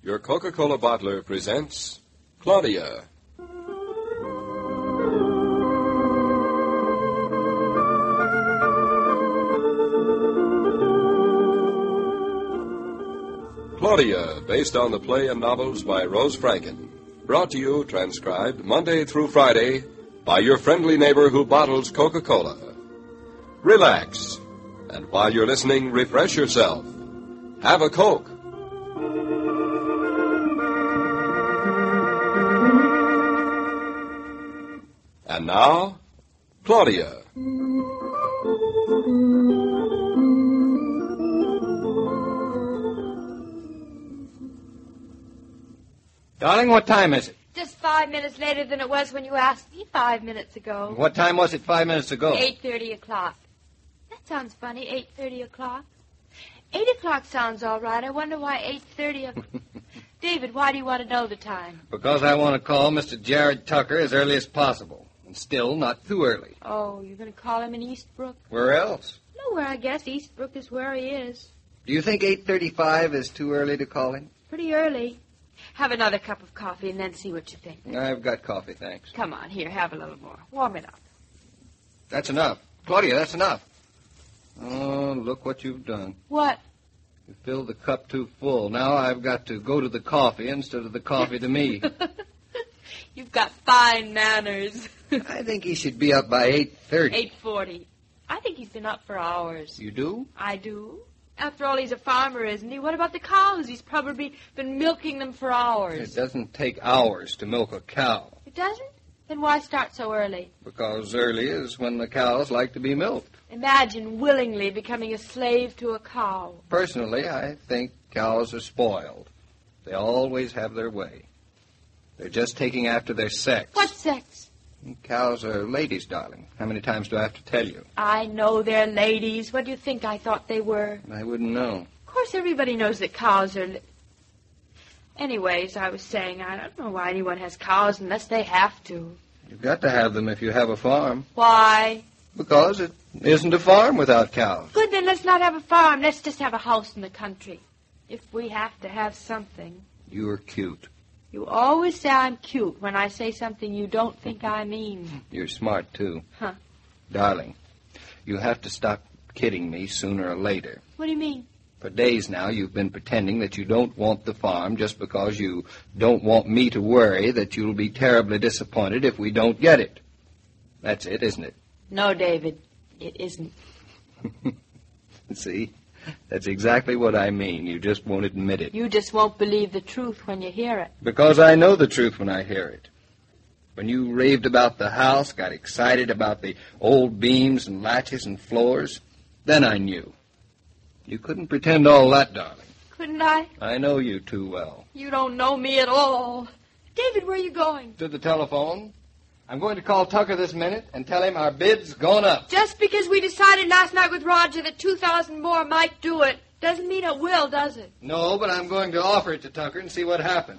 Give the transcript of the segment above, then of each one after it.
Your Coca-Cola bottler presents Claudia. Claudia, based on the play and novels by Rose Franken. Brought to you, transcribed, Monday through Friday, by your friendly neighbor who bottles Coca-Cola. Relax, and while you're listening, refresh yourself. Have a Coke. And now, Claudia. Darling, what time is it? Just 5 minutes later than it was when you asked me 5 minutes ago. What time was it 5 minutes ago? 8:30 o'clock. That sounds funny, 8:30 o'clock. 8 o'clock sounds all right. I wonder why 8:30 o'clock. David, why do you want to know the time? Because I want to call Mr. Jared Tucker as early as possible. And still not too early. Oh, you're going to call him in Eastbrook? Where else? Nowhere, I guess. Eastbrook is where he is. Do you think 8:35 is too early to call him? Pretty early. Have another cup of coffee and then see what you think. I've got coffee, thanks. Come on, here, have a little more. Warm it up. That's enough. Claudia, that's enough. Oh, look what you've done. What? You filled the cup too full. Now I've got to go to the coffee instead of the coffee to me. You've got fine manners. I think he should be up by 8:30. 8:40. I think he's been up for hours. You do? I do. After all, he's a farmer, isn't he? What about the cows? He's probably been milking them for hours. It doesn't take hours to milk a cow. It doesn't? Then why start so early? Because early is when the cows like to be milked. Imagine willingly becoming a slave to a cow. Personally, I think cows are spoiled. They always have their way. They're just taking after their sex. What sex? Cows are ladies, darling. How many times do I have to tell you? I know they're ladies. What do you think I thought they were? I wouldn't know. Of course, everybody knows that cows are... Anyways, I was saying, I don't know why anyone has cows unless they have to. You've got to have them if you have a farm. Why? Because it isn't a farm without cows. Good, then let's not have a farm. Let's just have a house in the country. If we have to have something. You're cute. You always say I'm cute when I say something you don't think I mean. You're smart, too. Huh. Darling, you have to stop kidding me sooner or later. What do you mean? For days now, you've been pretending that you don't want the farm just because you don't want me to worry that you'll be terribly disappointed if we don't get it. That's it, isn't it? No, David, it isn't. See? That's exactly what I mean. You just won't admit it. You just won't believe the truth when you hear it. Because I know the truth when I hear it. When you raved about the house, got excited about the old beams and latches and floors, then I knew. You couldn't pretend all that, darling. Couldn't I? I know you too well. You don't know me at all. David, where are you going? To the telephone. I'm going to call Tucker this minute and tell him our bid's gone up. Just because we decided last night with Roger that 2,000 more might do it doesn't mean it will, does it? No, but I'm going to offer it to Tucker and see what happens.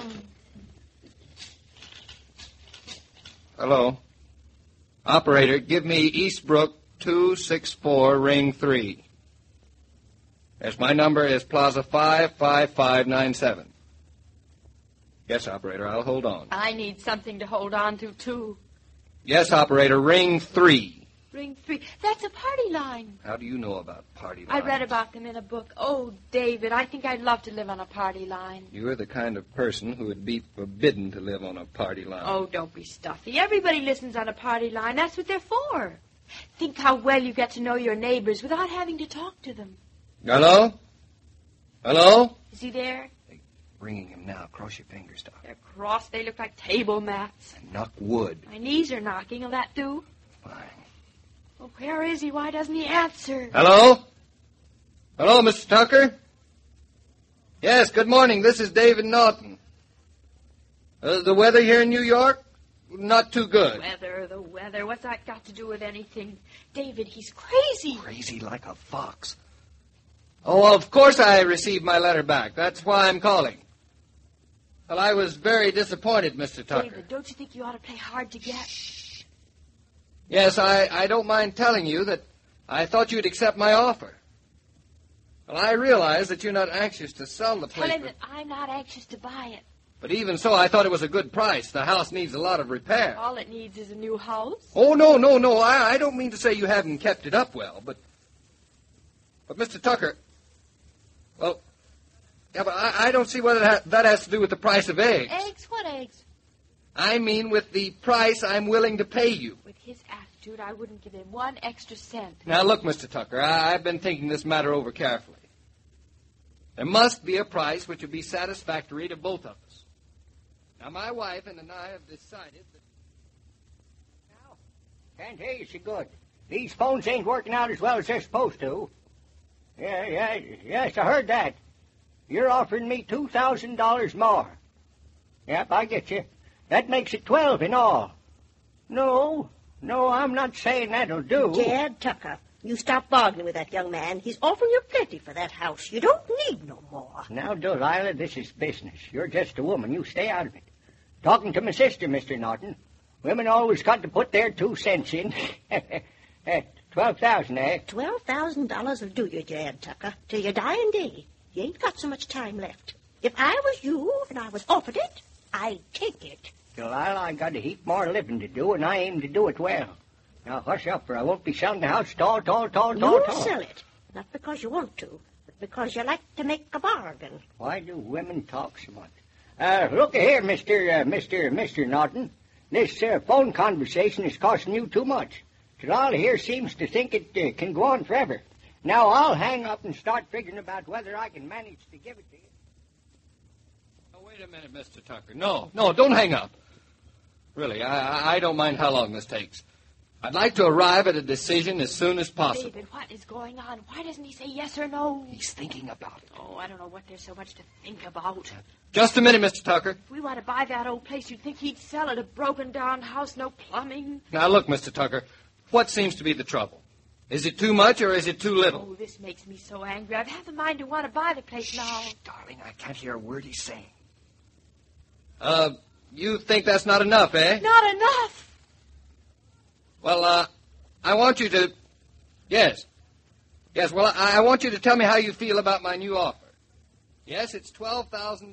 Hello. Operator, give me Eastbrook 264, ring 3. Yes, my number is Plaza 55597. Yes, operator, I'll hold on. I need something to hold on to, too. Yes, operator, ring 3. Ring 3. That's a party line. How do you know about party lines? I read about them in a book. Oh, David, I think I'd love to live on a party line. You're the kind of person who would be forbidden to live on a party line. Oh, don't be stuffy. Everybody listens on a party line. That's what they're for. Think how well you get to know your neighbors without having to talk to them. Hello? Hello? Is he there? Ringing him now. Cross your fingers, Doc. They're crossed. They look like table mats. And knock wood. My knees are knocking. Will that do? Fine. Oh, where is he? Why doesn't he answer? Hello? Hello, Mr. Tucker? Yes, good morning. This is David Naughton. The weather here in New York? Not too good. The weather. What's that got to do with anything? David, he's crazy. Crazy like a fox. Oh, of course I received my letter back. That's why I'm calling. Well, I was very disappointed, Mr. Tucker. David, don't you think you ought to play hard to get? Shh. Yes, I don't mind telling you that I thought you'd accept my offer. Well, I realize that you're not anxious to sell the place. Tell him that I'm not anxious to buy it. But even so, I thought it was a good price. The house needs a lot of repair. All it needs is a new house. Oh, no. I don't mean to say you haven't kept it up well, but Mr. Tucker, well, yeah, but I don't see what that has to do with the price of eggs. Eggs? What eggs? I mean with the price I'm willing to pay you. With his attitude, I wouldn't give him 1 extra cent. Now, look, Mr. Tucker, I've been thinking this matter over carefully. There must be a price which would be satisfactory to both of us. Now, my wife and I have decided that... Now, can't hear you so good. These phones ain't working out as well as they're supposed to. Yes, I heard that. You're offering me $2,000 more. Yep, I get you. That makes it 12 in all. No, I'm not saying that'll do. Jed Tucker, you stop bargaining with that young man. He's offering you plenty for that house. You don't need no more. Now, Delilah, this is business. You're just a woman. You stay out of it. Talking to my sister, Mr. Norton. Women always got to put their 2 cents in. $12,000, eh? $12,000 will do you, Jed Tucker, till your dying day. You ain't got so much time left. If I was you and I was offered it, I'd take it. Delilah, I got a heap more living to do, and I aim to do it well. Now, hush up, or I won't be selling the house tall. You'll sell it. Not because you want to, but because you like to make a bargain. Why do women talk so much? Look here, Mr. Norton. This phone conversation is costing you too much. Delilah here seems to think it can go on forever. Now, I'll hang up and start figuring about whether I can manage to give it to you. Oh, wait a minute, Mr. Tucker. No, don't hang up. Really, I don't mind how long this takes. I'd like to arrive at a decision as soon as possible. David, what is going on? Why doesn't he say yes or no? He's thinking about it. Oh, I don't know what there's so much to think about. Just a minute, Mr. Tucker. If we want to buy that old place, you'd think he'd sell it. A broken-down house, no plumbing. Now, look, Mr. Tucker, what seems to be the trouble? Is it too much or is it too little? Oh, this makes me so angry. I've half a mind to want to buy the place now. Shh, darling, I can't hear a word he's saying. You think that's not enough, eh? Not enough. Well, I want you to... Yes, well, I want you to tell me how you feel about my new offer. Yes, it's $12,000.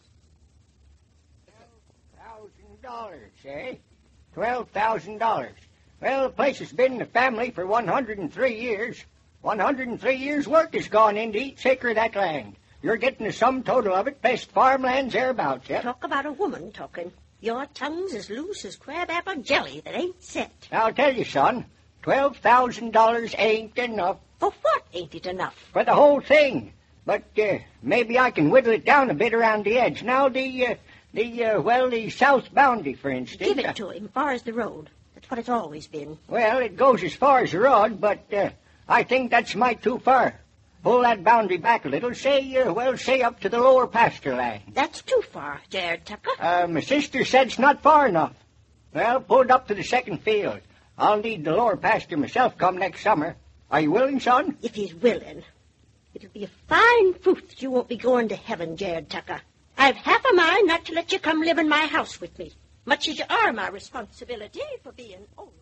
$12,000, eh? $12,000. Well, the place has been in the family for 103 years. 103 years' work has gone into each acre of that land. You're getting the sum total of it, best farmlands thereabouts, yeah? Talk about a woman talking. Your tongue's as loose as crabapple jelly that ain't set. I'll tell you, son, $12,000 ain't enough. For what ain't it enough? For the whole thing. But maybe I can whittle it down a bit around the edge. Now, the south boundary, for instance. Give it to him, far as the road. That's what it's always been. Well, it goes as far as the road, but I think that's mite too far. Pull that boundary back a little, say up to the lower pasture land. That's too far, Jared Tucker. My sister said it's not far enough. Well, pull it up to the second field. I'll need the lower pasture myself come next summer. Are you willing, son? If he's willing. It'll be a fine proof that you won't be going to heaven, Jared Tucker. I've half a mind not to let you come live in my house with me, much as you are my responsibility for being old.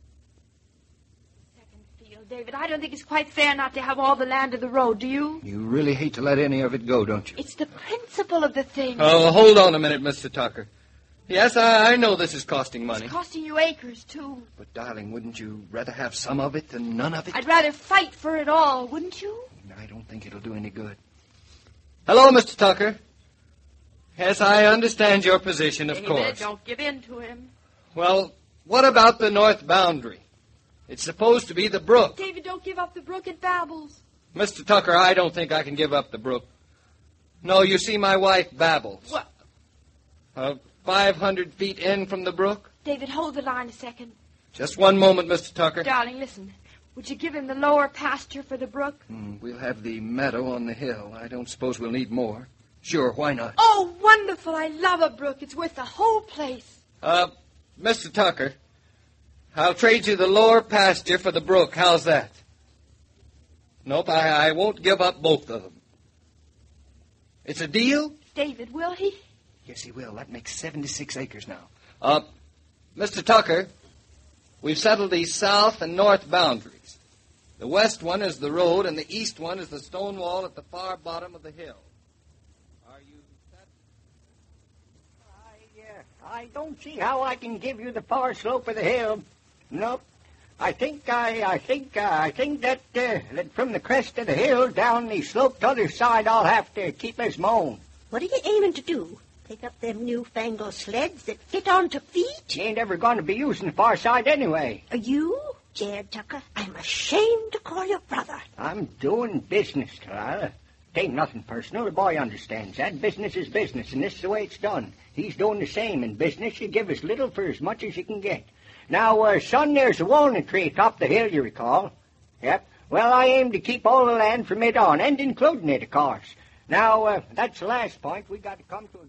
David, I don't think it's quite fair not to have all the land of the road, do you? You really hate to let any of it go, don't you? It's the principle of the thing. Oh, hold on a minute, Mr. Tucker. Yes, I know this is costing money. It's costing you acres, too. But, darling, wouldn't you rather have some of it than none of it? I'd rather fight for it all, wouldn't you? I don't think it'll do any good. Hello, Mr. Tucker. Yes, I understand your position, of course. Don't give in to him. Well, what about the north boundary? It's supposed to be the brook. David, don't give up the brook. It babbles. Mr. Tucker, I don't think I can give up the brook. No, you see, my wife babbles. What? 500 feet in from the brook. David, hold the line a second. Just one moment, Mr. Tucker. Darling, listen. Would you give him the lower pasture for the brook? We'll have the meadow on the hill. I don't suppose we'll need more. Sure, why not? Oh, wonderful. I love a brook. It's worth the whole place. Mr. Tucker, I'll trade you the lower pasture for the brook. How's that? Nope, I won't give up both of them. It's a deal? David, will he? Yes, he will. That makes 76 acres now. Mr. Tucker, we've settled the south and north boundaries. The west one is the road, and the east one is the stone wall at the far bottom of the hill. Are you satisfied? I don't see how I can give you the far slope of the hill. Nope. I think that from the crest of the hill down the slope to the other side, I'll have to keep us mowing. What are you aiming to do? Pick up them newfangled sleds that fit onto feet? You ain't ever going to be using the far side anyway. Are you, Jared Tucker? I'm ashamed to call you brother. I'm doing business, Delilah. It ain't nothing personal. The boy understands that. Business is business, and this is the way it's done. He's doing the same. In business, you give as little for as much as you can get. Now, son, there's a walnut tree atop the hill, you recall. Yep. Well, I aim to keep all the land from it on, and including it, of course. Now, that's the last point. We got to come to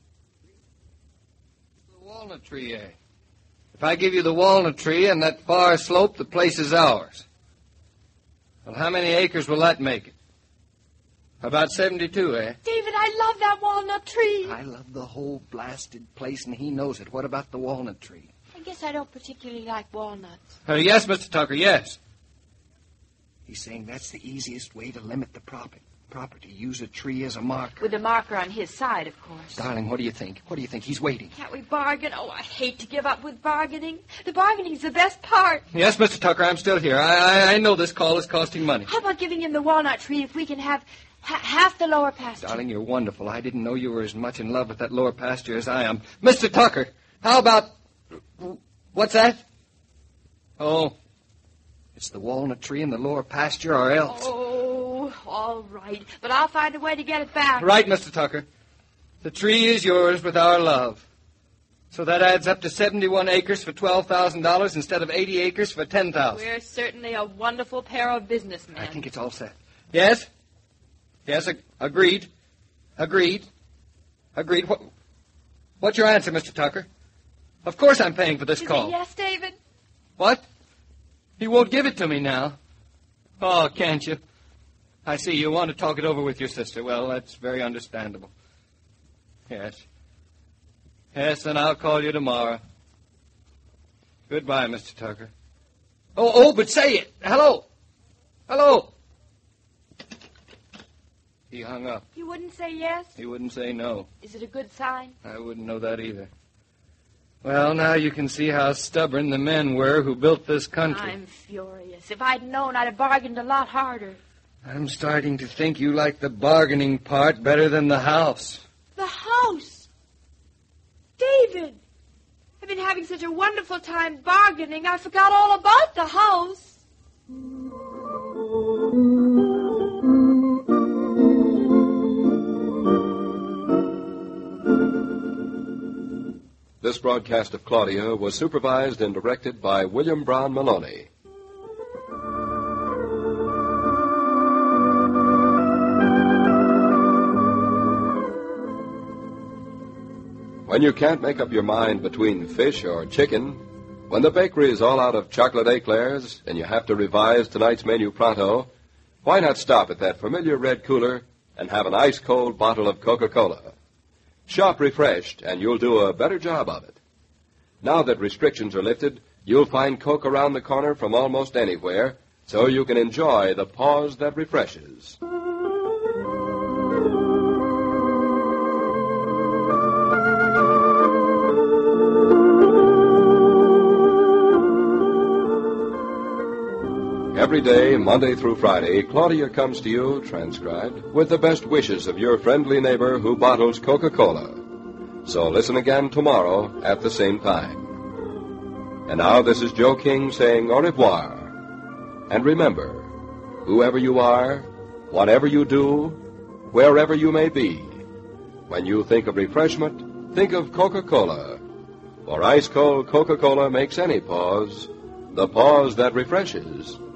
The walnut tree, eh? If I give you the walnut tree and that far slope, the place is ours. Well, how many acres will that make it? About 72, eh? David, I love that walnut tree. I love the whole blasted place, and he knows it. What about the walnut tree? I guess I don't particularly like walnuts. Yes, Mr. Tucker, yes. He's saying that's the easiest way to limit the property. Use a tree as a marker. With a marker on his side, of course. Darling, what do you think? He's waiting. Can't we bargain? Oh, I hate to give up with bargaining. The bargaining's the best part. Yes, Mr. Tucker, I'm still here. I know this call is costing money. How about giving him the walnut tree if we can have half the lower pasture? Darling, you're wonderful. I didn't know you were as much in love with that lower pasture as I am. Mr. Tucker, how about... What's that? Oh, it's the walnut tree in the lower pasture or else. Oh, all right. But I'll find a way to get it back. Right, Mr. Tucker. The tree is yours with our love. So that adds up to 71 acres for $12,000 instead of 80 acres for $10,000. We're certainly a wonderful pair of businessmen. I think it's all set. Yes? Yes, agreed. Agreed. What's your answer, Mr. Tucker? Of course I'm paying for this call. Yes, David? What? He won't give it to me now. Oh, can't you? I see you want to talk it over with your sister. Well, that's very understandable. Yes. Yes, then I'll call you tomorrow. Goodbye, Mr. Tucker. Oh, but say it. Hello. He hung up. You wouldn't say yes? He wouldn't say no. Is it a good sign? I wouldn't know that either. Well, now you can see how stubborn the men were who built this country. I'm furious. If I'd known, I'd have bargained a lot harder. I'm starting to think you like the bargaining part better than the house. The house? David! I've been having such a wonderful time bargaining, I forgot all about the house. This broadcast of Claudia was supervised and directed by William Brown Maloney. When you can't make up your mind between fish or chicken, when the bakery is all out of chocolate eclairs and you have to revise tonight's menu pronto, why not stop at that familiar red cooler and have an ice-cold bottle of Coca-Cola? Shop refreshed, and you'll do a better job of it. Now that restrictions are lifted, you'll find Coke around the corner from almost anywhere, so you can enjoy the pause that refreshes. Every day, Monday through Friday, Claudia comes to you, transcribed, with the best wishes of your friendly neighbor who bottles Coca-Cola. So listen again tomorrow at the same time. And now this is Joe King saying au revoir. And remember, whoever you are, whatever you do, wherever you may be, when you think of refreshment, think of Coca-Cola. For ice-cold Coca-Cola makes any pause the pause that refreshes.